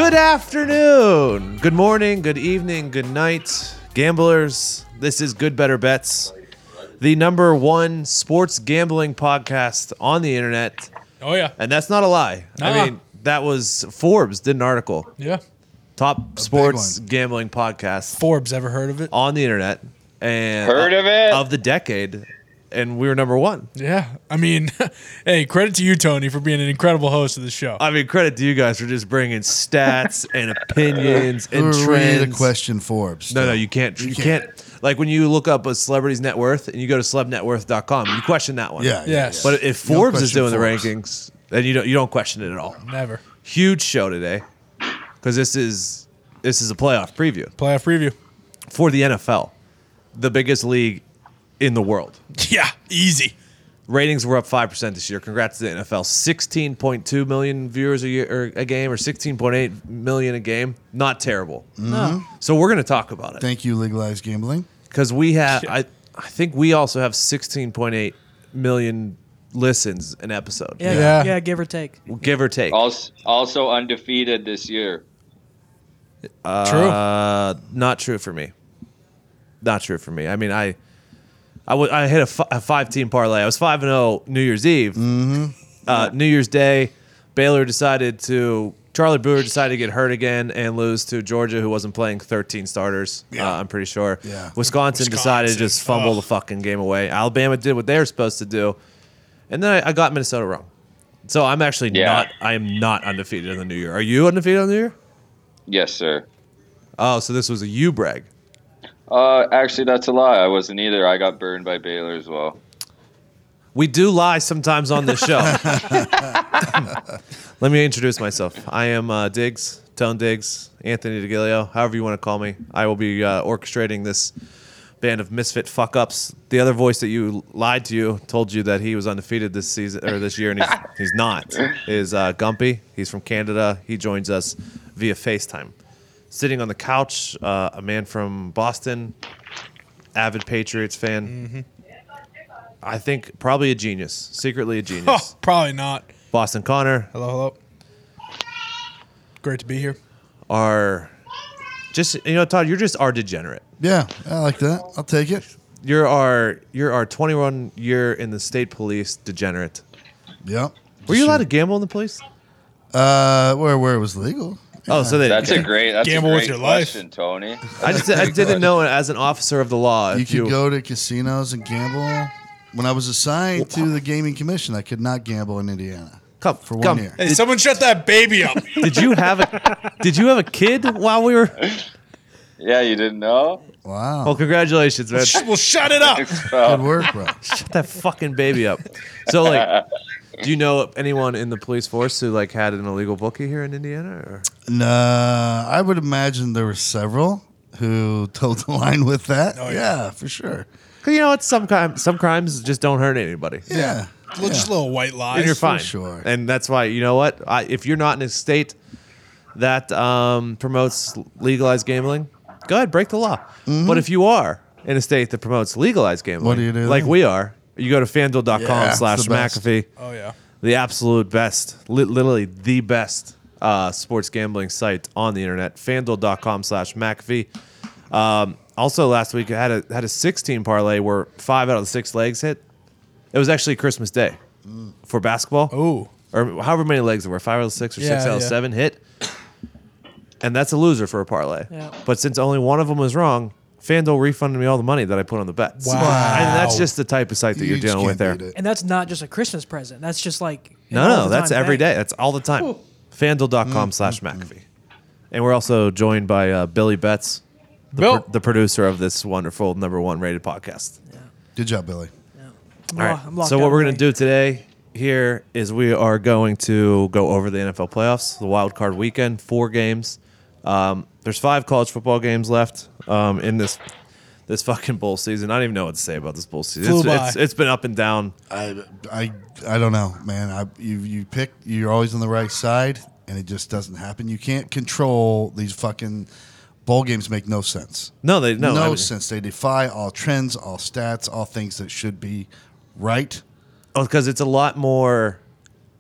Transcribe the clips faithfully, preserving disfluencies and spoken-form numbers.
Good afternoon, good morning, good evening, good night, gamblers. This is Good Better Bets, the number one sports gambling podcast on the internet. Oh, yeah. And that's not a lie. Nah. I mean, that was Forbes did an article. Yeah. Top sports gambling podcast Forbes, ever heard of it? on the internet. And Heard of it? Of the decade. And we were number one. Yeah. I mean, hey, credit to you, Tony, for being an incredible host of the show. I mean, credit to you guys for just bringing stats and opinions and Who are we trends. to question Forbes? No, still? no, you can't. You, You can't. can't. Like when you look up a celebrity's net worth and you go to celeb net worth dot com, you question that one. Yeah, yeah, Yes. yeah. But if You don't Forbes is question doing Forbes. the rankings, then you don't you don't question it at all. Never. Huge show today because this is this is a playoff preview Playoff preview. for the N F L, the biggest league in the world. Yeah. Easy. Ratings were up five percent this year. Congrats to the N F L. sixteen point two million viewers a year or a game, or sixteen point eight million a game. Not terrible. Mm-hmm. So we're going to talk about it Thank you, legalized gambling. because we have. Yeah. I I think we also have sixteen point eight million listens an episode. Yeah, Yeah. yeah, give or take. Give or take. Also, also undefeated this year. True. Uh, not true for me. Not true for me. I mean, I, I, w- I hit a, f- a five-team parlay. I was five and zero New Year's Eve. Mm-hmm. Uh, New Year's Day, Baylor decided to. Charlie Brewer decided to get hurt again and lose to Georgia, who wasn't playing thirteen starters. Yeah. Uh, I'm pretty sure. Yeah. Wisconsin, decided to Wisconsin. just fumble Ugh. the fucking game away. Alabama did what they were supposed to do, and then I, I got Minnesota wrong. So I'm actually Yeah. not. I am not undefeated in the new year. Are you undefeated in the new year? Yes, sir. Oh, so this was a you brag. Uh, actually, that's a lie. I wasn't either. I got burned by Baylor as well. We do lie sometimes on this show. Let me introduce myself. I am uh, Diggs, Tone Diggs, Anthony DeGilio, however you want to call me. I will be uh, orchestrating this band of misfit fuck-ups. The other voice that you lied to you, told you that he was undefeated this season or this year, and he's, he's not, is uh, Gumpy. He's from Canada. He joins us via FaceTime. Sitting on the couch, uh, a man from Boston, avid Patriots fan. I think probably a genius, secretly a genius. Oh, probably not. Boston Connor Hello, hello. Great to be here. are just, you know, Todd, you're just our degenerate. Yeah, I like that. I'll take it. You're our you're our twenty-one year in the state police degenerate. Yep. Were you allowed to gamble in the police? Uh, where where it was legal? Oh, so they. That's a great. That's Gamble a with great your life. question, Tony. I just I didn't know as an officer of the law. You If could you, go to casinos and gamble. When I was assigned to the gaming commission, I could not gamble in Indiana come for one come. year. Hey, someone shut that baby up. Did you have a Did you have a kid while we were? Yeah, you didn't know? Wow. Well, congratulations, man. Well, shut it up. Good work, bro. Shut that fucking baby up. So, like, do you know anyone in the police force who like had an illegal bookie here in Indiana? Or? Nah, I would imagine there were several who told the line with that. Oh, yeah. yeah. for sure. Because you know, it's some crime, some crimes just don't hurt anybody. Yeah. Little- Just little white lies. And you're fine. sure. And that's why, you know what? I, if you're not in a state that um, promotes legalized gambling, go ahead, break the law. But if you are in a state that promotes legalized gambling, What do you do like then? we are, you go to fanduel dot com Yeah, slash it's the best. McAfee, Oh, yeah. the absolute best, li- literally the best uh, sports gambling site on the internet, fanduel dot com slash McAfee. Um, also, last week, I had a, had a sixteen parlay where five out of the six legs hit. It was actually Christmas Day for basketball. Ooh. Or however many legs there were, five out of six or six Yeah, out of yeah. seven hit. And that's a loser for a parlay. Yeah. But since only one of them was wrong, FanDuel refunded me all the money that I put on the bets. Wow. And that's just the type of site that You you're just dealing with there. can't beat it. And that's not just a Christmas present. That's just like No, all no, the that's time every back. day. That's all the time. FanDuel dot com slash McAfee. And we're also joined by uh, Billy Betts, the, Bill. pro- the producer of this wonderful number one rated podcast. Good job, Billy. I'm All lo- right. I'm locked So out what we're going already. to do today here is we are going to go over the N F L playoffs, the wild card weekend, four games. Um, there's five college football games left um, in this this fucking bowl season. I don't even know what to say about this bowl season. Flew It's, by. it's, it's been up and down. I, I, I don't know, man. I, you, you pick. You're always on the right side, and it just doesn't happen. You can't control these fucking bowl games. Make no sense. No, they no, no I mean- sense. They defy all trends, all stats, all things that should be right. Oh, because it's a lot more.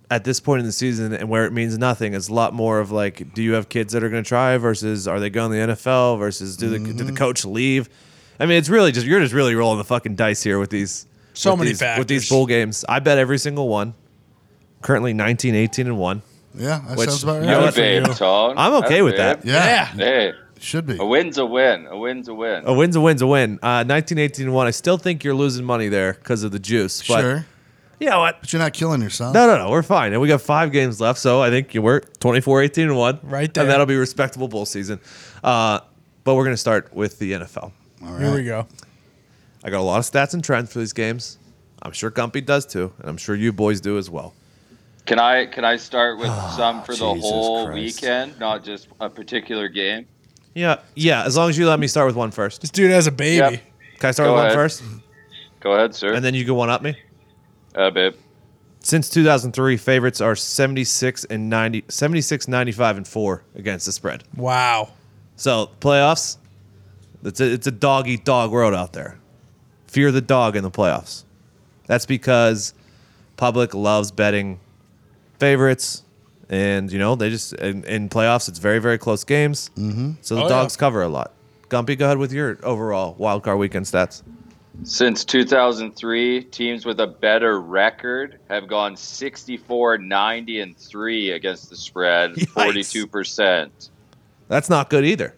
at this point in the season and where it means nothing. It's a lot more of like, do you have kids that are going to try versus are they going to the N F L versus do the Mm-hmm. did the coach leave? I mean, it's really just you're just really rolling the fucking dice here with these So with many these, factors. with these bowl games. I bet every single one. Currently nineteen, eighteen, and one. Yeah, that Which- sounds about you right. know Good what? babe, Tone. I'm okay That's with babe. that. Yeah, Hey, should be. a win's a win. A win's a win. A win's a win's a win. Uh, nineteen, eighteen, and one. I still think you're losing money there because of the juice. But Sure, you know what? but you're not killing yourself. No, no, no. We're fine. And we got five games left. So I think you were twenty-four, eighteen, and one. Right there. And that'll be a respectable bowl season. Uh, but we're going to start with the N F L. All Here we right. go. I got a lot of stats and trends for these games. I'm sure Gumpy does too. And I'm sure you boys do as well. Can I can I start with some for the Ah, Jesus whole Christ. weekend, not just a particular game? Yeah. Yeah. As long as you let me start with one first. This dude has a baby. Yep. Can I start Go with one ahead. first? Go ahead, sir. And then you can one up me? uh, babe. Since two thousand three, favorites are seventy-six and ninety, seventy-six, ninety-five, and four against the spread. Wow. So playoffs, it's a, it's a dog eat dog world out there. Fear the dog in the playoffs. That's because public loves betting favorites, and you know they just in, in playoffs it's very very close games. Mm-hmm. So the Oh, dogs yeah. cover a lot. Gumpy, go ahead with your overall wild card weekend stats. Since two thousand three, teams with a better record have gone sixty-four, ninety, and three against the spread, Yikes. forty-two percent. That's not good either.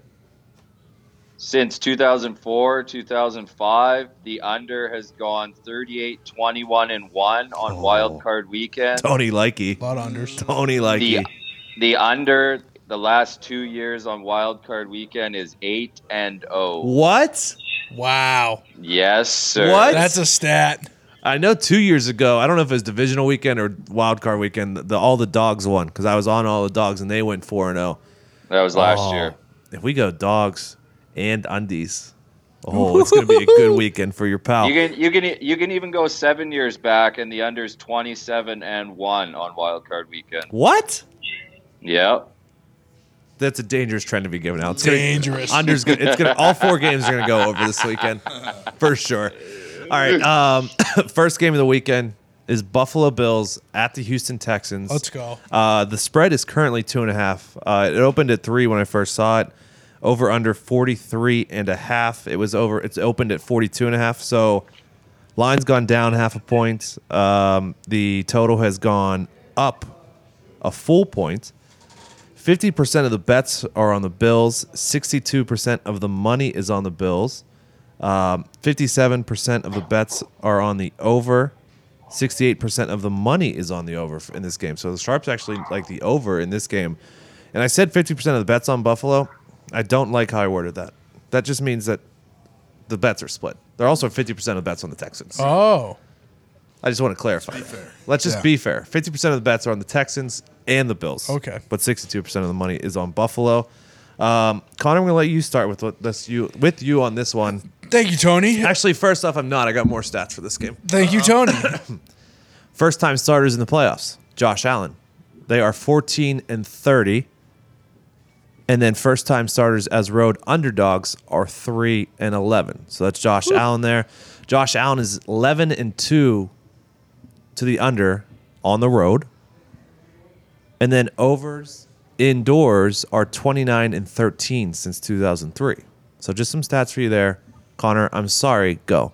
Since two thousand four, two thousand five, the under has gone thirty-eight, twenty-one, and one on Oh. wild card weekend. Tony Likey. A lot of unders. Tony Likey. The the under the last two years on wild card weekend is eight and oh. What? Wow. Yes, sir. What? That's a stat. I know two years ago, I don't know if it was divisional weekend or wild card weekend, the, all the dogs won because I was on all the dogs and they went four and oh. That was last Oh, year. If we go dogs and undies, oh, it's going to be a good weekend for your pal. You can you can you can even go seven years back, and the under's twenty-seven and one on wild card weekend. What? Yeah. That's a dangerous trend to be given out. It's gonna- Dangerous. Under's gonna, it's gonna. All four games are gonna go over this weekend, for sure. All right. Um, first game of the weekend is Buffalo Bills at the Houston Texans. Let's go. Uh, the spread is currently two and a half. Uh, it opened at three when I first saw it. Over under forty-three and a half. It was over. It's opened at forty-two and a half. So line's gone down half a point. Um, the total has gone up a full point. fifty percent of the bets are on the Bills. sixty-two percent of the money is on the Bills. Um, fifty-seven percent of the bets are on the over. sixty-eight percent of the money is on the over in this game. So the Sharps actually like the over in this game. And I said fifty percent of the bets on Buffalo. I don't like how I worded that. That just means that the bets are split. There are also fifty percent of the bets on the Texans. Oh. I just want to clarify. Let's just Yeah. be fair. fifty percent of the bets are on the Texans and the Bills. Okay. But sixty-two percent of the money is on Buffalo. Um, Connor, I'm going to let you start with what this you with you on this one. Thank you, Tony. Actually, first off, I'm not. I got more stats for this game. Thank you, Tony. First time starters in the playoffs. Josh Allen. They are fourteen and thirty. And then first time starters as road underdogs are three and eleven. So that's Josh Allen there. Josh Allen is eleven and two to the under on the road. And then overs indoors are twenty-nine and thirteen since two thousand three. So just some stats for you there. Connor, I'm sorry. Go.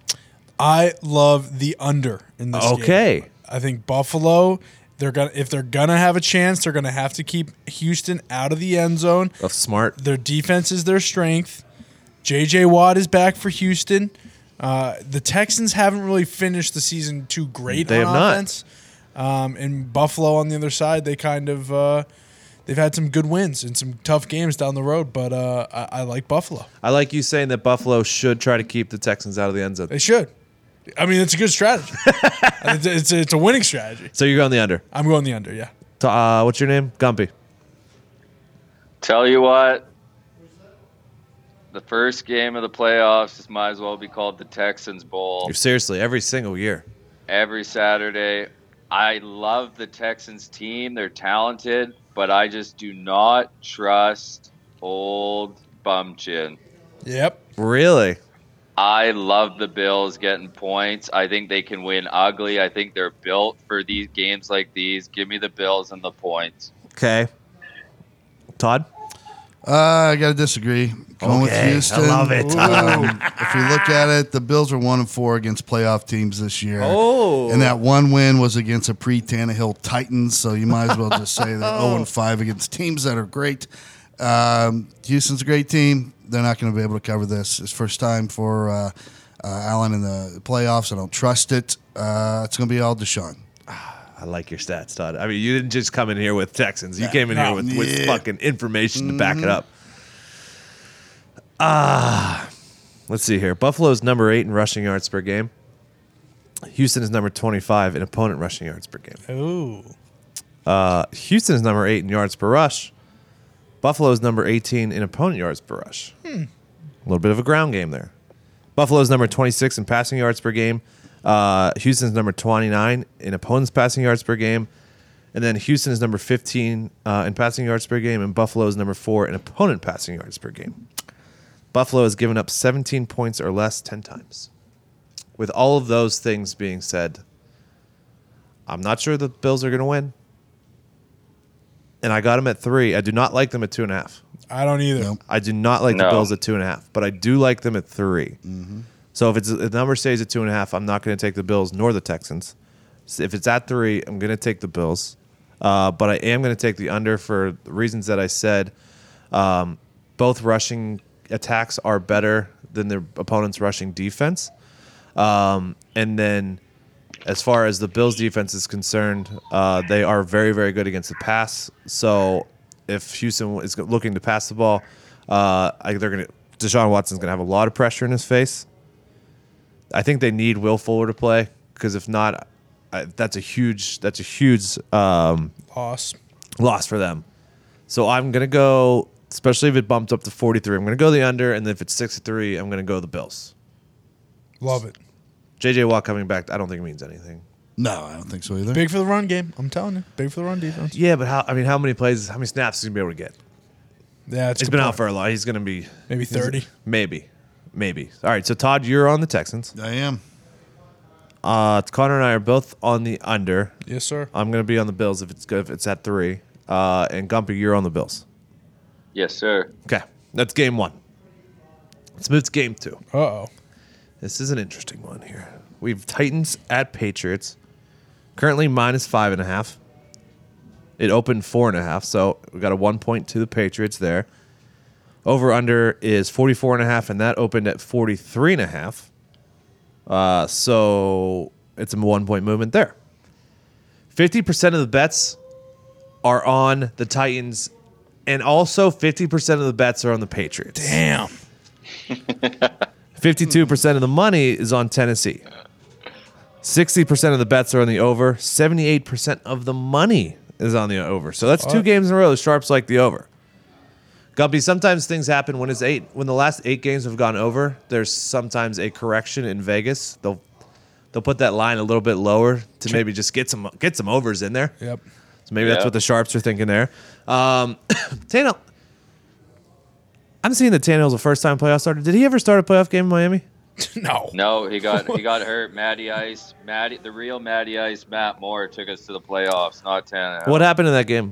I love the under in this game. Okay. I think Buffalo, they're gonna if they're gonna have a chance, they're gonna have to keep Houston out of the end zone. That's smart. Their defense is their strength. J J Watt is back for Houston. Uh, the Texans haven't really finished the season too great They on have not. offense. Um, and Buffalo on the other side, they kind of uh, they've had some good wins and some tough games down the road. But uh, I, I like Buffalo. I like you saying that Buffalo should try to keep the Texans out of the end zone. They should. I mean, it's a good strategy. it's, it's, it's a winning strategy. So you're going the under. I'm going the under. Yeah. Uh, what's your name? Gumpy. Tell you what, the first game of the playoffs just might as well be called the Texans Bowl. You're seriously every single year. Every Saturday. I love the Texans team. They're talented, but I just do not trust old Bumchin. Yep. Really? I love the Bills getting points. I think they can win ugly. I think they're built for these games like these. Give me the Bills and the points. Okay. Todd? Uh, I got to disagree. Going with Okay, I Houston. love it. Um, if we look at it, the Bills are one and four against playoff teams this year. Oh. And that one win was against a pre-Tannehill Titans, so you might as well just say they're zero and five against teams that are great. Um, Houston's a great team. They're not going to be able to cover this. It's first time for uh, uh, Allen in the playoffs. I don't trust it. Uh, it's going to be all Deshaun. I like your stats, Todd. I mean, you didn't just come in here with Texans. You came in no. here with, with Yeah. fucking information to back it up. Ah, let's see here. Buffalo's number eight in rushing yards per game. Houston is number twenty-five in opponent rushing yards per game. Ooh. Uh, Houston is number eight in yards per rush. Buffalo is number eighteen in opponent yards per rush. A little bit of a ground game there. Buffalo is number twenty-six in passing yards per game. Uh, Houston's number twenty-nine in opponents' passing yards per game. And then Houston is number fifteen uh, in passing yards per game, and Buffalo is number four in opponent passing yards per game. Buffalo has given up seventeen points or less ten times. With all of those things being said, I'm not sure the Bills are going to win. And I got them at three. I do not like them at two and a half. I don't either. Nope. I do not like the No. Bills at two and a half, but I do like them at three. So if it's if the number stays at two and a half, I'm not going to take the Bills nor the Texans. So if it's at three, I'm going to take the Bills, uh, but I am going to take the under for the reasons that I said. Um, both rushing attacks are better than their opponent's rushing defense, um, and then as far as the Bills' defense is concerned, uh, they are very, very good against the pass. So if Houston is looking to pass the ball, uh, I, they're going to Deshaun Watson's going to have a lot of pressure in his face. I think they need Will Fuller to play because if not, I, that's a huge that's a huge um, Loss. loss for them. So I'm going to go, especially if it bumped up to forty-three. I'm going to go the under, and then if it's six to three, I'm going to go the Bills. Love it. J J Watt coming back, I don't think it means anything. No, I don't think so either. Big for the run game. I'm telling you. Big for the run defense. Yeah, but how? I mean, how many plays? How many snaps is he gonna be able to get? Yeah, it's a He's good been out point. for a lot. He's gonna be Maybe thirty. maybe, maybe. All right. So Todd, you're on the Texans. I am. Uh, Connor and I are both on the under. Yes, sir. I'm gonna be on the Bills if it's good. If it's at three. Uh, and Gumpy, you're on the Bills. Yes, sir. Okay, that's game one. Let's move to game two. Uh oh. This is an interesting one here. We've Titans at Patriots. Currently minus five and a half. It opened four and a half, so we got a one point to the Patriots there. Over under is forty-four and a half, and that opened at forty-three and a half. Uh, so it's a one point movement there. fifty percent of the bets are on the Titans, and also fifty percent of the bets are on the Patriots. Damn. fifty-two percent of the money is on Tennessee. sixty percent of the bets are on the over. seventy-eight percent of the money is on the over. So that's two What? games in a row. The Sharps like the over. Gumpy, sometimes things happen when it's eight. When the last eight games have gone over, there's sometimes a correction in Vegas. They'll they'll put that line a little bit lower to maybe just get some get some overs in there. Yep. So maybe that's Yeah. what the Sharps are thinking there. Um, Tannehill. I'm seeing that Tannehill's a first-time playoff starter. Did he ever start a playoff game in Miami? No. No, he got he got hurt. Matty Ice, Matty, the real Matty Ice, Matt Moore took us to the playoffs, not Tannehill. What happened in that game?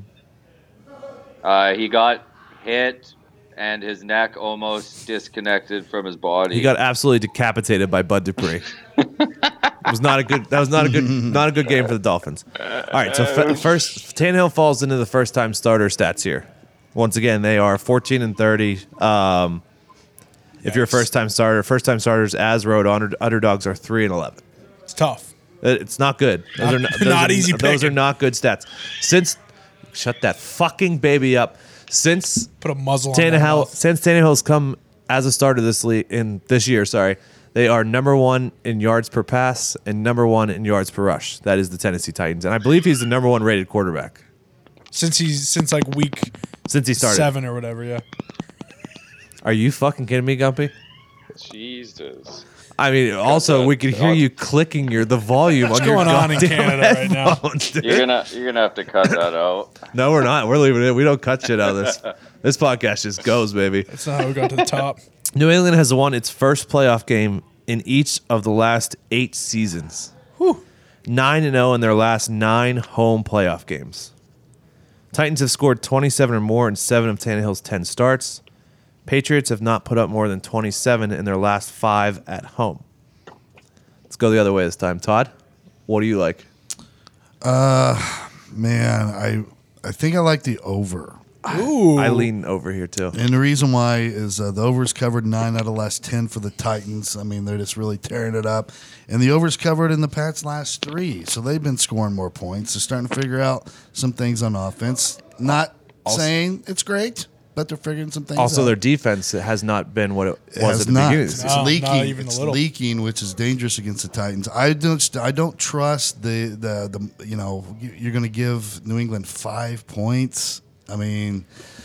Uh, he got hit, and his neck almost disconnected from his body. He got absolutely decapitated by Bud Dupree. It was not a good. That was not a good. Not a good game for the Dolphins. All right, so f- first Tannehill falls into the first-time starter stats here. Once again, they are fourteen and thirty. Um, if you're a Yikes. first-time starter, first-time starters as road under- underdogs are three and eleven. It's tough. It- It's not good. Those are not, those Not are, easy Those are picking. not good stats. Since shut that fucking baby up. Since Put a muzzle on that Tannehill, mouth. since Tannehill's come as a starter this league in this year, sorry, they are number one in yards per pass and number one in yards per rush. That is the Tennessee Titans, and I believe he's the number one rated quarterback Since he's since like week since he started. seven or whatever. Yeah. Are you fucking kidding me, Gumpy? Jesus. I mean, also we could hear you clicking your the volume What's on your going on in goddamn Canada right now? headphones, dude. You're gonna you're gonna have to cut that out. No, we're not. We're leaving it. We don't cut shit out of this. This podcast just goes, baby. That's not how we got to the top. New England has won its first playoff game in each of the last eight seasons. Whew. nine and oh in their last nine home playoff games. Titans have scored twenty-seven or more in seven of Tannehill's ten starts. Patriots have not put up more than twenty-seven in their last five at home. Let's go the other way this time. Todd, what do you like? Man, I I think I like the over. Ooh. I lean over here too. And the reason why is uh, the over's covered nine out of the last ten for the Titans. I mean, they're just really tearing it up. And the over's covered in the Pats' last three. So they've been scoring more points. They're starting to figure out some things on offense. Not Also- saying it's great, but they're figuring some things Also, out. their defense has not been what it It was has at the not. beginning of the It's season. No, leaking. not even a it's little. leaking, which is dangerous against the Titans. I don't. I don't trust the the, the you know you- you're going to give New England five points. I mean,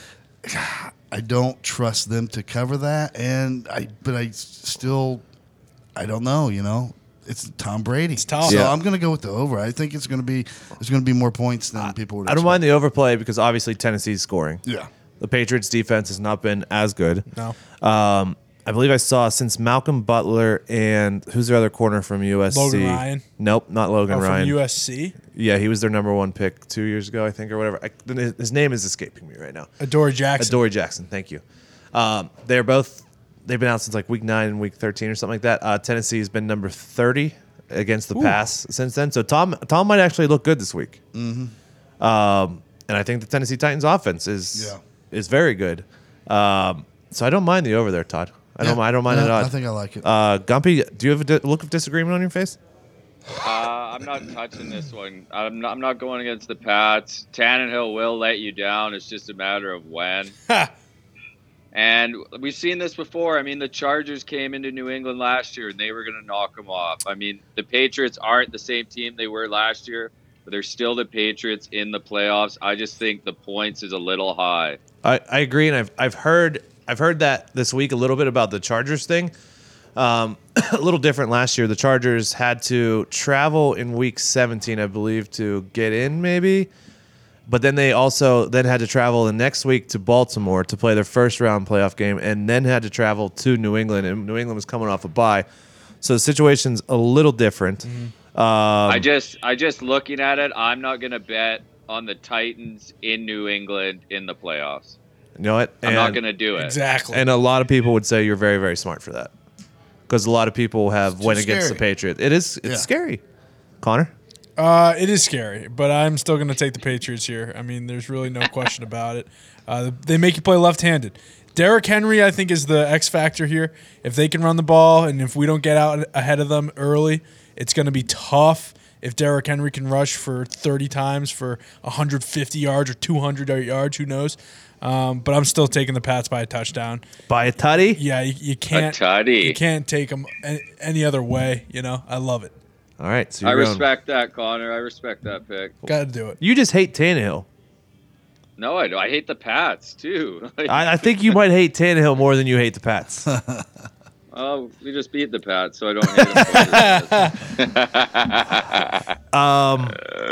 I don't trust them to cover that, and I but I still I don't know. You know, it's Tom Brady. It's tough. So Yeah. I'm going to go with the over. I think it's going to be there's going to be more points than people would. I don't mind the overplay because obviously Tennessee's scoring. Yeah. The Patriots' defense has not been as good. No. Um, I believe I saw since Malcolm Butler and who's their other corner from U S C? Logan Ryan? Nope, not Logan Oh, from Ryan. U S C? Yeah, he was their number one pick two years ago, I think, or whatever. I, his his name is escaping me right now. Adoree Jackson. Adoree Jackson, thank you. Um, they're both they've been out since like week nine and week thirteen or something like that. Uh, Tennessee has been number thirty against the pass since then. So Tom Tom might actually look good this week. Mm-hmm. Um, and I think the Tennessee Titans offense is Yeah. is very good. Um, so I don't mind the over there, Todd. I don't Yeah. I don't mind Yeah, it at all. I think I like it. Uh, Gumpy, do you have a di- look of disagreement on your face? Uh, I'm not touching this one. I'm not, I'm not going against the Pats. Tannehill will let you down. It's just a matter of when. And we've seen this before. I mean, the Chargers came into New England last year, and they were going to knock them off. I mean, the Patriots aren't the same team they were last year, but they're still the Patriots in the playoffs. I just think the points is a little high. I, I agree, and I've I've heard I've heard that this week a little bit about the Chargers thing. Um, a little different last year. The Chargers had to travel in week seventeen, I believe, to get in, maybe. But then they also then had to travel the next week to Baltimore to play their first round playoff game, and then had to travel to New England, and New England was coming off a bye, so the situation's a little different. Um, I just, I just looking at it, I'm not going to bet on the Titans in New England in the playoffs. you know what? I'm not And- going to do it. Exactly. And a lot of people would say you're very, very smart for that, because a lot of people have too went against the scary. Patriots. It is it's Yeah. scary. Connor, Uh, it is scary, but I'm still going to take the Patriots here. I mean, there's really no question about it. Uh, they make you play left-handed. Derrick Henry, I think, is the X factor here. If they can run the ball, and if we don't get out ahead of them early, it's going to be tough. If Derrick Henry can rush for thirty times for one hundred fifty yards or two hundred yards, who knows? Um, but I'm still taking the Pats by a touchdown. by a tutty. Yeah, you, you can't. tutty. You can't take them any, any other way. You know, I love it. All right, so I you're going- respect that, Connor. I respect that pick. Got to do it. You just hate Tannehill. No, I don't. I hate the Pats, too. I, I think you might hate Tannehill more than you hate the Pats. Oh, we just beat the Pats, so I don't hate them. Um,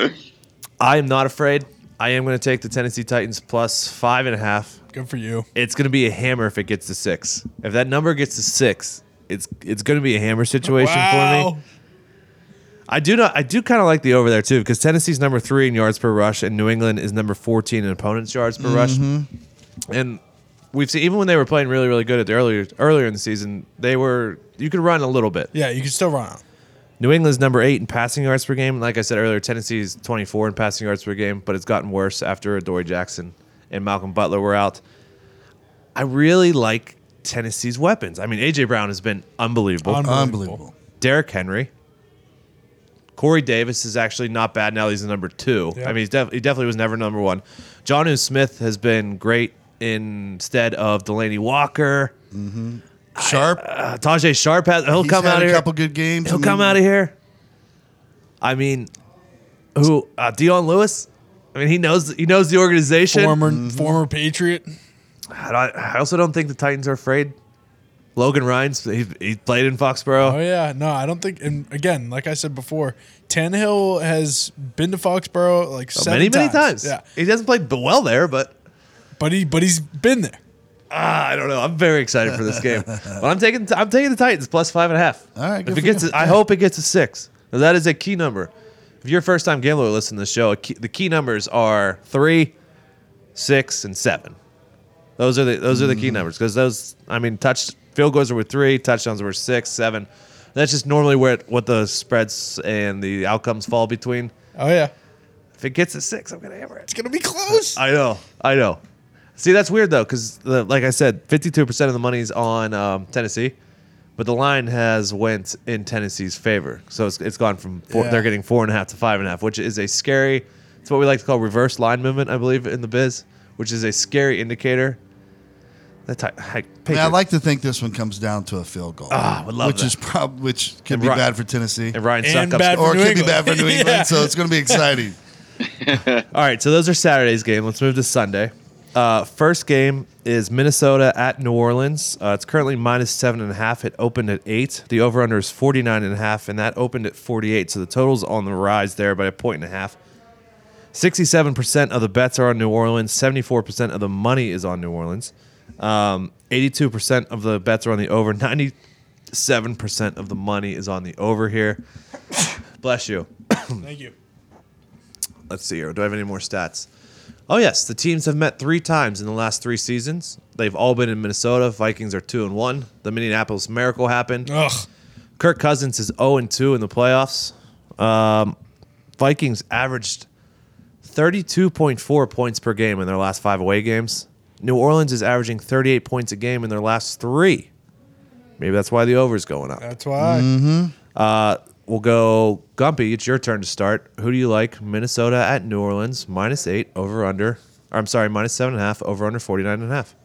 I am not afraid. I am going to take the Tennessee Titans plus five and a half. Good for you. It's going to be a hammer if it gets to six. If that number gets to six, it's it's going to be a hammer situation for me. I do not. I do kind of like the over there too, because Tennessee's number three in yards per rush, and New England is number fourteen in opponents' yards per rush. And we've seen even when they were playing really, really good at the earlier earlier in the season, they were you could run a little bit. Yeah, you can still run out. New England's number eight in passing yards per game. Like I said earlier, Tennessee's twenty-four in passing yards per game, but it's gotten worse after Adoree Jackson and Malcolm Butler were out. I really like Tennessee's weapons. I mean, A J Brown has been unbelievable. Unbelievable. Unbelievable. Derrick Henry. Corey Davis is actually not bad now. He's the number two. Yep. I mean, he's def- he definitely was never number one. Jonnu Smith has been great instead of Delaney Walker. Sharp. Uh, Tajay Sharp has. He'll He's come had out a here. couple good games. He'll I mean, come out of here. I mean, who? Uh, Dion Lewis. I mean, he knows he knows the organization. Former former Patriot. I, don't- I also don't think the Titans are afraid. Logan Rhines, he, he played in Foxborough. Oh yeah, no, I don't think. And again, like I said before, Tannehill has been to Foxborough like seven many, many times. times. Yeah, He doesn't play b- well there, but but he but he's been there. ah, I don't know. I'm very excited for this game. But I'm taking I'm taking the Titans plus five and a half. All right, good If it for gets, you. a, I hope it gets a six. That is a key number. If you're a first time gambler listening to the show, a key, the key numbers are three, six, and seven. Those are the those are the key numbers because those. I mean, touch field goals are with three, touchdowns were six, seven. That's just normally where it, what the spreads and the outcomes fall between. Oh yeah, If it gets a six, I'm gonna hammer it. it's gonna be close. I know, I know. See, that's weird though, because like I said, fifty-two percent of the money's on um, Tennessee, but the line has went in Tennessee's favor. So it's, it's gone from four, Yeah. they're getting four and a half to five and a half, which is a scary. It's what we like to call reverse line movement, I believe, in the biz, which is a scary indicator. That ty- I, I, mean, I like to think this one comes down to a field goal. Ah, I would love which that. is prob- which could And be Ry- bad for Tennessee, and Ryan And Suckups. bad for or it New could be England. bad for New England. Yeah. So it's going to be exciting. All right, so those are Saturday's game. Let's move to Sunday. Uh, first game is Minnesota at New Orleans. Uh, it's currently minus seven and a half. It opened at eight. The over/under is forty-nine and a half, and that opened at forty-eight. So the total's on the rise there by a point and a half. Sixty-seven percent of the bets are on New Orleans. Seventy-four percent of the money is on New Orleans. Um, Eighty-two percent of the bets are on the over. Ninety-seven percent of the money is on the over here. Bless you. Thank you. Let's see here. Do I have any more stats? Oh, yes. The teams have met three times in the last three seasons. They've all been in Minnesota. Vikings are two and one. The Minneapolis Miracle happened. Ugh. Kirk Cousins is zero and two in the playoffs. Um, Vikings averaged thirty-two point four points per game in their last five away games. New Orleans is averaging thirty-eight points a game in their last three. Maybe that's why the over is going up. That's why. Mm-hmm. Uh, we'll go Gumpy. It's your turn to start. Who do you like? Minnesota at New Orleans, minus eight, over under. Or I'm sorry, minus seven and a half, over under forty-nine and a half.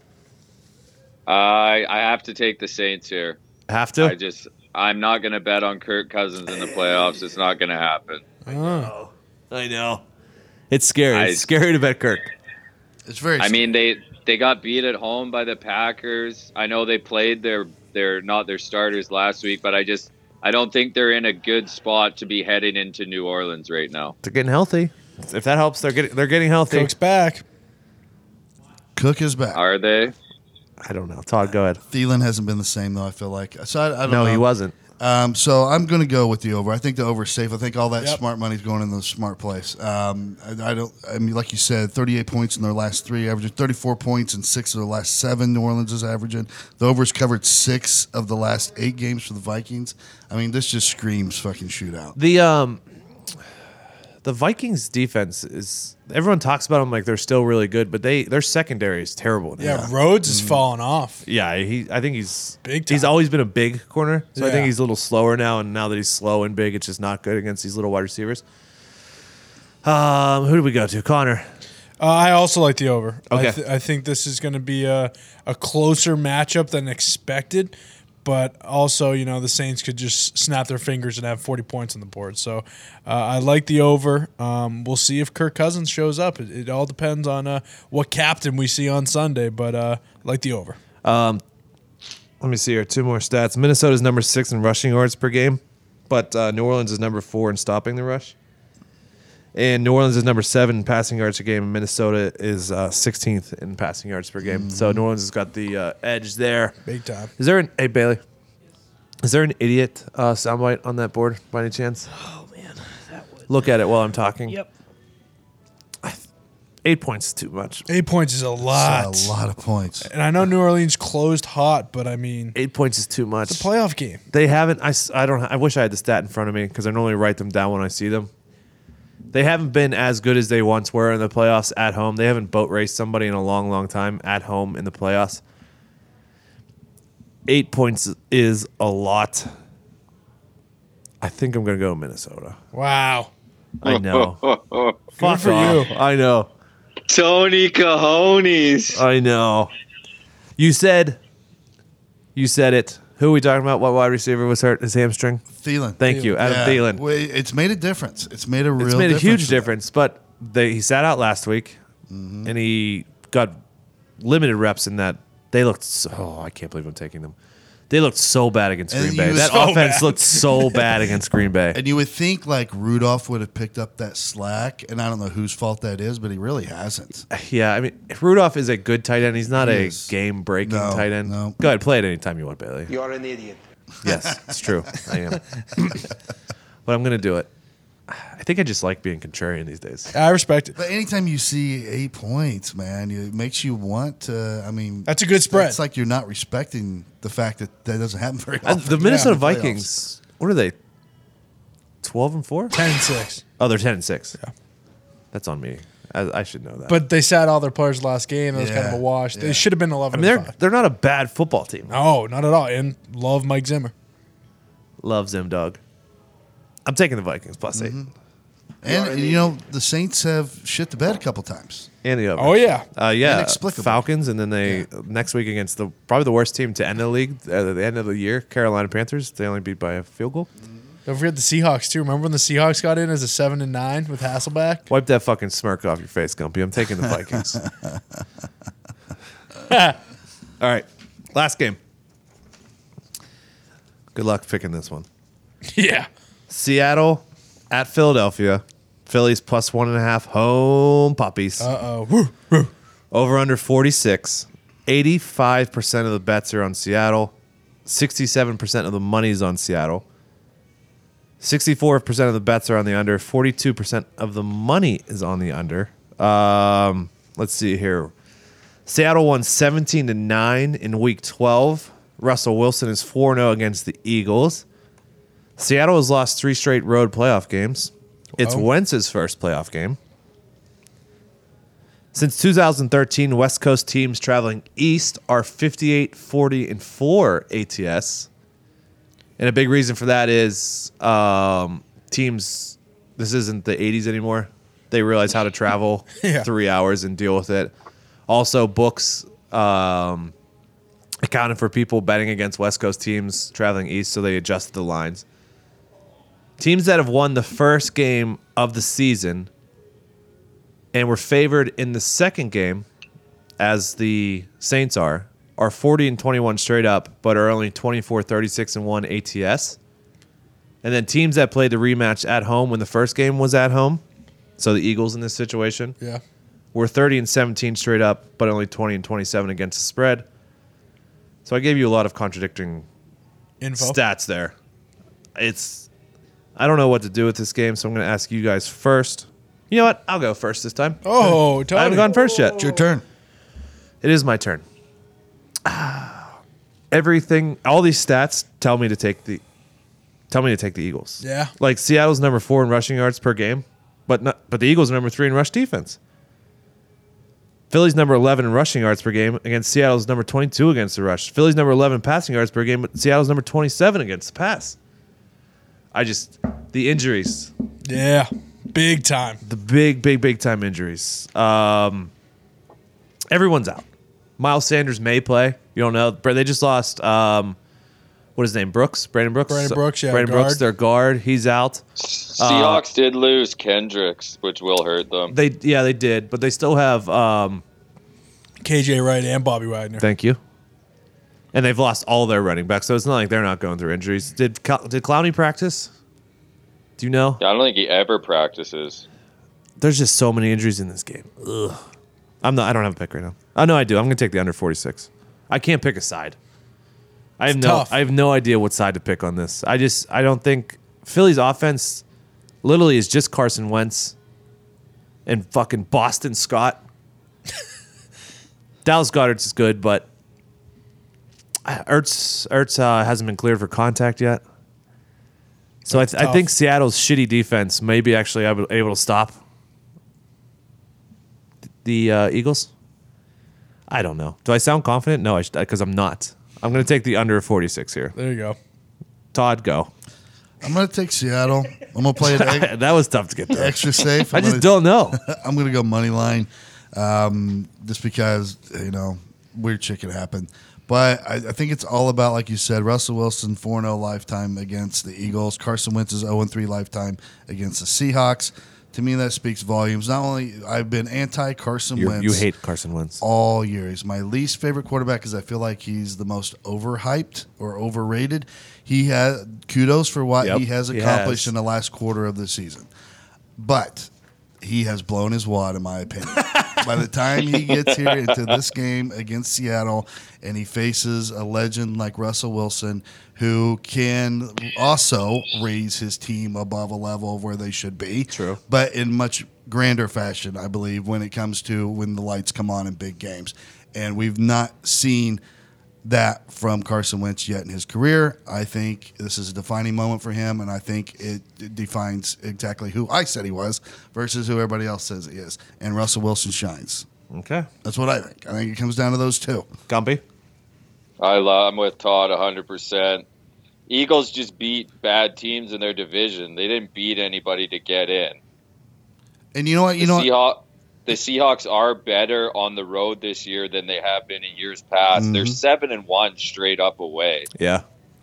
I I have to take the Saints here. Have to? I just I'm not going to bet on Kirk Cousins in the playoffs. It's not going to happen. Oh. I know. It's scary. I- It's scary to bet Kirk. It's very. I mean, they they got beat at home by the Packers. I know they played their their not their starters last week, but I just I don't think they're in a good spot to be heading into New Orleans right now. They're getting healthy. If that helps, they're getting they're getting healthy. Cook's back. Cook is back. Are they? I don't know. Todd, go ahead. Thielen hasn't been the same though. I feel like so. I, I don't No, know. he wasn't. Um, so I'm going to go with the over. I think the over is safe. I think all that Yep. smart money's going in the smart place. Um, I, I don't. I mean, like you said, thirty-eight points in their last three, averaging thirty-four points in six of their last seven. New Orleans is averaging. The over's covered six of the last eight games for the Vikings. I mean, this just screams fucking shootout. The um, the Vikings defense is. Everyone talks about them like they're still really good, but they their secondary is terrible. now. Yeah, Rhodes is falling off. Yeah, he. I think he's Big He's time. always been a big corner, so I think Yeah. he's a little slower now. And now that he's slow and big, it's just not good against these little wide receivers. Um, who do we go to? Connor. Uh, I also like the over. Okay. I, th- I think this is going to be a, a closer matchup than expected, but also, you know, the Saints could just snap their fingers and have forty points on the board. So uh, I like the over. Um, we'll see if Kirk Cousins shows up. It, it all depends on uh, what captain we see on Sunday, but uh, I like the over. Let me see here. Two more stats. Minnesota's number six in rushing yards per game, but uh, New Orleans is number four in stopping the rush. And New Orleans is number seven in passing yards per game, and Minnesota is uh, sixteenth in passing yards per game. So New Orleans has got the uh, edge there. Big time. Is there an hey Bailey? Is there an idiot uh, soundbite on that board by any chance? Oh man, that would. Look at it while I'm talking. Yep. Eight points is too much. Eight points is a lot. It's a lot of points. And I know New Orleans closed hot, but I mean, Eight points is too much. it's a playoff game. They haven't. I, s- I don't. I wish I had the stat in front of me because I normally write them down when I see them. They haven't been as good as they once were in the playoffs at home. They haven't boat raced somebody in a long, long time at home in the playoffs. Eight points is a lot. I think I'm going to go Minnesota. Wow. I know. Fuck for off. you. I know. Tony Cajones. I know. You said. You said it. Who are we talking about? What wide receiver was hurt? His hamstring. Thielen. Thank you, Adam Yeah. Thielen. Well, it's made a difference. It's made a real. It's made a difference huge for them. difference, but they, he sat out last week, and he got limited reps in that. They looked so. Oh, I can't believe I'm taking them. They looked so bad against And Green he Bay. was That so offense bad. looked so bad against Green Bay. And you would think like Rudolph would have picked up that slack, and I don't know whose fault that is, but he really hasn't. Yeah, I mean, Rudolph is a good tight end. He's not He a is. game-breaking No, tight end. no. Go ahead, play it anytime you want, Bailey. You're an idiot. Yes, it's true. I am. But I'm going to do it. I think I just like being contrarian these days. I respect it. But anytime you see eight points, man, it makes you want to. I mean, That's a good spread. It's like you're not respecting the fact that that doesn't happen very Uh, often. the Minnesota in the playoffs. Vikings, what are they? twelve and four? ten and six. Oh, they're ten and six. Yeah. That's on me. I, I should know that. But they sat all their players last game. It was kind of Yeah, a wash. yeah. They should have been I eleven mean, and they're five. they're not a bad football team. No, not at all. And love Mike Zimmer. Love Zim Dog. I'm taking the Vikings plus eight. And you know the Saints have shit the bed a couple times. And the over. Oh, yeah. Uh, yeah. Inexplicable. Falcons, and then they next week against the probably the worst team to end the league at the end of the year, Carolina Panthers. They only beat by a field goal. Don't forget the Seahawks, too. Remember when the Seahawks got in as a seven and nine with Hasselback? Wipe that fucking smirk off your face, Gumpy. I'm taking the Vikings. All right, last game. Good luck picking this one. Yeah. Seattle at Philadelphia. Phillies plus one and a half home puppies. Uh-oh. Woo, woo. Over under forty-six. eighty-five percent of the bets are on Seattle. sixty-seven percent of the money's on Seattle. sixty-four percent of the bets are on the under. forty-two percent of the money is on the under. Um, let's see here. Seattle won seventeen to nine in week twelve. Russell Wilson is four and oh against the Eagles. Seattle has lost three straight road playoff games. It's Oh. Wentz's first playoff game. Since two thousand thirteen, West Coast teams traveling east are fifty-eight, forty, and four A T S. And a big reason for that is um, teams, this isn't the eighties anymore. They realize how to travel Yeah. three hours and deal with it. Also, books um, accounted for people betting against West Coast teams traveling east, so they adjusted the lines. Teams that have won the first game of the season and were favored in the second game, as the Saints are, are forty and twenty-one straight up, but are only twenty-four, thirty-six, and one A T S. And then teams that played the rematch at home when the first game was at home, so the Eagles in this situation, Yeah. were thirty and seventeen straight up, but only twenty and twenty-seven against the spread. So I gave you a lot of contradicting Info. stats there. It's I don't know what to do with this game, so I'm going to ask you guys first. You know what? I'll go first this time. Oh, Tony. I haven't gone first yet. It's your turn. It is my turn. Everything, all these stats tell me to take the, tell me to take the Eagles. Yeah. Like Seattle's number four in rushing yards per game, but not, but the Eagles are number three in rush defense. Philly's number eleven in rushing yards per game against Seattle's number twenty-two against the rush. Philly's number eleven in passing yards per game, but Seattle's number twenty-seven against the pass. I just the injuries, Yeah. Big time. the big, big, big time injuries. Um, everyone's out. Miles Sanders may play. You don't know. But they just lost. Um, what is his name? Brooks. Brandon Brooks. Brandon Brooks, yeah, Brandon guard. Brooks, their guard. He's out. Seahawks did lose Kendricks, which will hurt them. They yeah they did, but they still have. Um, K J Wright and Bobby Wagner. thank you. And they've lost all their running backs, so it's not like they're not going through injuries. Did Cl- did Clowney practice? Do you know? I don't think he ever practices. There's just so many injuries in this game. Ugh. I'm not. I don't have a pick right now. Oh no, I do. I'm going to take the under forty-six. I can't pick a side. I have It's no. tough. I have no idea what side to pick on this. I just. I don't think Philly's offense, literally, is just Carson Wentz, and fucking Boston Scott. Dallas Goedert's is good, but Ertz Ertz uh, hasn't been cleared for contact yet. So I, th- I tough. think Seattle's shitty defense may be actually able, able to stop the uh, Eagles. I don't know. Do I sound confident? No, I because I'm not. I'm going to take the under forty-six here. There you go. Todd, go. I'm going to take Seattle. I'm going to play it egg- That was tough to get through. extra safe. I I'm just gonna- don't know. I'm going to go money line, um, just because you know weird shit could happen. But I, I think it's all about, like you said, Russell Wilson four and oh lifetime against the Eagles. Carson Wentz is oh and three lifetime against the Seahawks. To me, that speaks volumes. Not only I've been anti Carson You're, Wentz. you hate Carson Wentz. all year. He's my least favorite quarterback because I feel like he's the most overhyped or overrated. He had kudos for what Yep, he has he accomplished has. in the last quarter of the season, but he has blown his wad, in my opinion. By the time he gets here into this game against Seattle and he faces a legend like Russell Wilson, who can also raise his team above a level of where they should be. True. But in much grander fashion, I believe, when it comes to when the lights come on in big games. And we've not seen that from Carson Wentz yet in his career. I think this is a defining moment for him, and I think it, it defines exactly who I said he was versus who everybody else says he is. And Russell Wilson shines. Okay. That's what I think. I think it comes down to those two. Gumpy? I love, I'm with Todd one hundred percent. Eagles just beat bad teams in their division. They didn't beat anybody to get in. And you know what? You the, know what? Seahawks, the Seahawks are better on the road this year than they have been in years past. Mhm. They're seven and one straight up away. Yeah.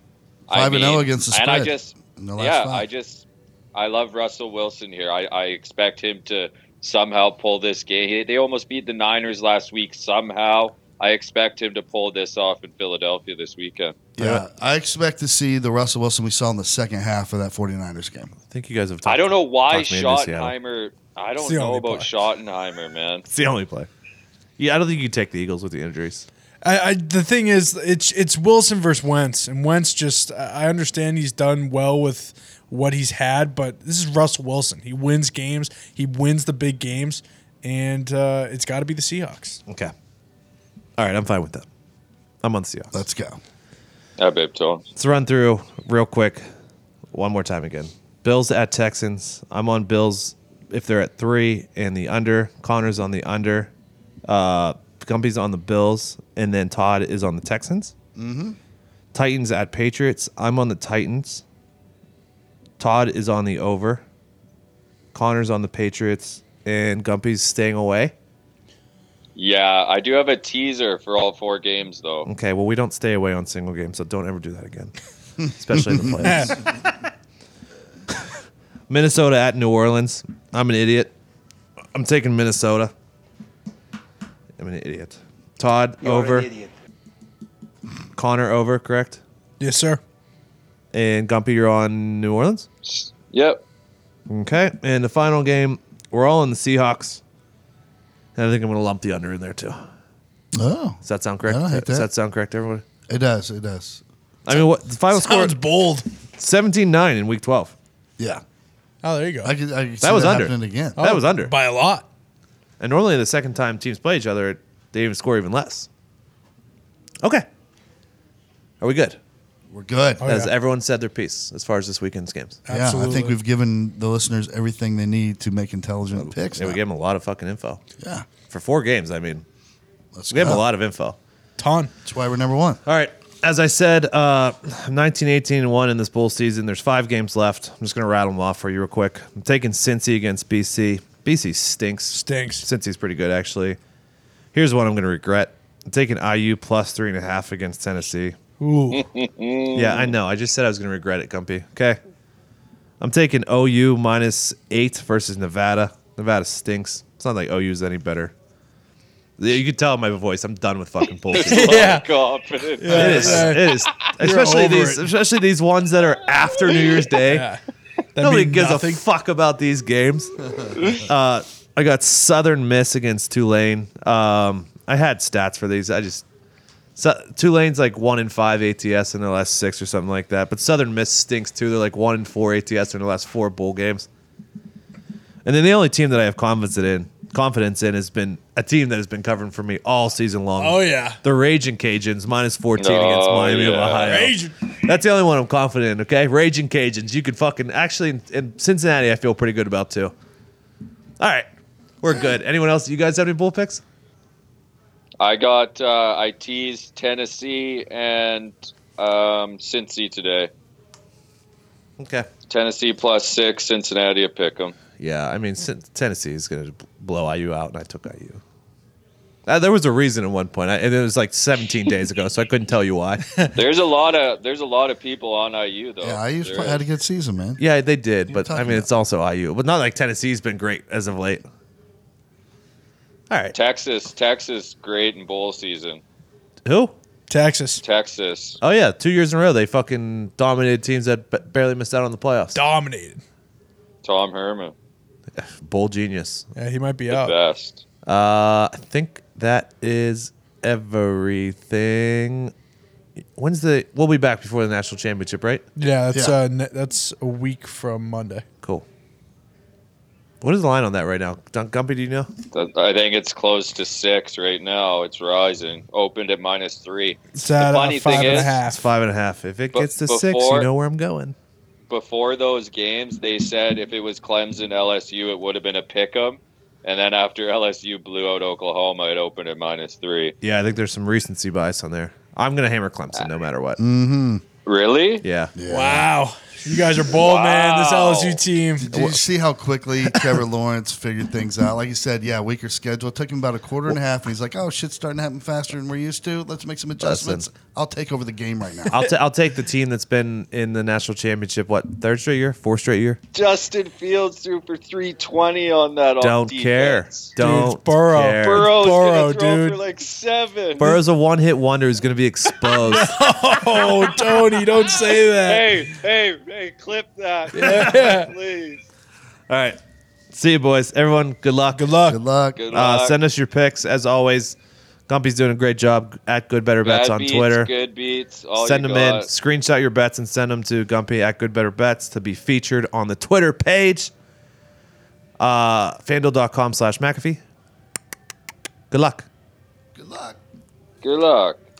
I Five and mean, zero against the And spread I just, in the last yeah, five. I just, I love Russell Wilson here. I, I expect him to somehow pull this game. He- They almost beat the Niners last week. Somehow, I expect him to pull this off in Philadelphia this weekend. Yeah, I expect to see the Russell Wilson we saw in the second half of that 49ers game. I think you guys have talked I don't know why talked me into Seattle. Schottenheimer. I It's don't the know only about play. Schottenheimer, man. It's the only play. Yeah, I don't think you take the Eagles with the injuries. I, I the thing is, it's it's Wilson versus Wentz, and Wentz just I understand he's done well with what he's had, but this is Russell Wilson. He wins games, he wins the big games, and uh, it's got to be the Seahawks. Okay. All right, I'm fine with that. I'm on the Seahawks. Let's go. Yeah, babe, Tone. Let's run through real quick one more time again. Bills at Texans. I'm on Bills if they're at three and the under. Connor's on the under. Uh, Gumpy's on the Bills, and then Todd is on the Texans. Mm-hmm. Titans at Patriots. I'm on the Titans. Todd is on the over. Connor's on the Patriots, and Gumpy's staying away. Yeah, I do have a teaser for all four games, though. Okay, well, we don't stay away on single games, so don't ever do that again, especially in the playoffs. Minnesota at New Orleans. I'm an idiot. I'm taking Minnesota. I'm an idiot. Todd, over. Connor, over, correct? Yes, sir. And Gumpy, you're on New Orleans? Yep. Okay, and the final game, we're all on the Seahawks. And I think I'm going to lump the under in there, too. Oh, Does that sound correct? I don't hate Does that. that sound correct, everyone? it does. It does. I mean, what the final score? Sounds bold. seventeen nine in week twelve. Yeah. Oh, there you go. I could, I could see That was under. happening again. That was under. By a lot. And normally the second time teams play each other, they even score even less. Okay. Are we good? We're good. Oh, Has yeah. everyone said their piece as far as this weekend's games? Yeah, I Absolutely. think we've given the listeners everything they need to make intelligent picks. Yeah, we now. gave them a lot of fucking info. yeah. For four games, I mean, Let's we gave them go. a lot of info. Ton. That's why we're number one. All right. As I said, uh, nineteen, eighteen, and one in this bowl season. There's five games left. I'm just going to rattle them off for you real quick. I'm taking Cincy against B C. B C stinks. Stinks. Cincy's pretty good, actually. Here's one I'm going to regret. I'm taking I U plus three and a half against Tennessee. Ooh. Yeah, I know. I just said I was going to regret it, Gumpy. Okay. I'm taking O U minus eight versus Nevada. Nevada stinks. It's not like O U's any better. You can tell in my voice. I'm done with fucking bullshit. Yeah. Confident. It is. It is. Especially over these. it. Especially these ones that are after New Year's Day. Yeah. That Nobody mean gives nothing. a fuck about these games. uh, I got Southern Miss against Tulane. Um, I had stats for these. I just so, Tulane's like one in five A T S in their last six or something like that. But Southern Miss stinks too. They're like one in four A T S in their last four bowl games. And then the only team that I have confidence in, confidence in, has been a team that has been covering for me all season long. Oh, yeah. The Raging Cajuns minus fourteen Oh, against Miami of yeah. Ohio. Raging. That's the only one I'm confident in, okay? Raging Cajuns. You could fucking... Actually, in, in Cincinnati, I feel pretty good about, too. All right. We're good. Anyone else? You guys have any bull picks? I got, uh, I teased Tennessee and um, Cincy today. Okay. Tennessee plus six, Cincinnati a pick 'em. Yeah, I mean, Cin- Tennessee is going to blow I U out, and I took I U. Uh, there was a reason at one point, I, and it was like seventeen days ago, so I couldn't tell you why. There's a lot of there's a lot of people on I U though. Yeah, I used There had a is. good season, man. Yeah, they did, you but I talking mean, about? it's also I U. But not like Tennessee's been great as of late. All right. Texas, Texas, great in bowl season. Who? Texas Texas, Oh, yeah. Two years in a row, they fucking dominated teams that b- barely missed out on the playoffs. dominated. Tom Herman, Bowl genius. Yeah, he might be the out. best. Uh, I think that is everything. When's the? We'll be back before the national championship, right? Yeah, that's Yeah. Uh, ne- that's a week from Monday. Cool. What is the line on that right now? Dun- Gumpy, do you know? That- I think it's close to six right now. It's rising. Opened at minus three. It's at uh, funny five thing and a is- half. It's five and a half. If it But gets to six, you before- know where I'm going. Before those games, they said if it was Clemson L S U, it would have been a pick 'em. And then after L S U blew out Oklahoma, it opened at minus three. Yeah, I think there's some recency bias on there. I'm gonna hammer Clemson no matter what. Mm-hmm. Really? Yeah. Yeah. Wow, you guys are bold, man. This Wow. L S U team. Did you see how quickly Trevor Lawrence figured things out? Like you said, yeah, weaker schedule. It took him about a quarter and a half, and he's like, "Oh, shit's starting to happen faster than we're used to. Let's make some adjustments. I'll take over the game right now." I'll, t- I'll take the team that's been in the national championship, what, third straight year? Fourth straight year? Justin Fields threw for three twenty on that. on Don't care. defense. Don't Burrow. care. Burrow's Burrow, gonna throw dude. for like seven. Burrow's a one-hit wonder who's going to be exposed. Oh, Tony, don't say that. Hey, hey, hey! Clip that, Yeah. please. All right. See you, boys. Everyone, good luck. Good luck. Good luck. Good Uh, luck. send us your picks, as always. Gumpy's doing a great job at Good Better Bets Bad on beats, Twitter. Good beats. All Send you them in. got. Screenshot your bets and send them to Gumpy at Good Better Bets to be featured on the Twitter page. Uh, FanDuel.com slash McAfee. Good luck. Good luck. Good luck.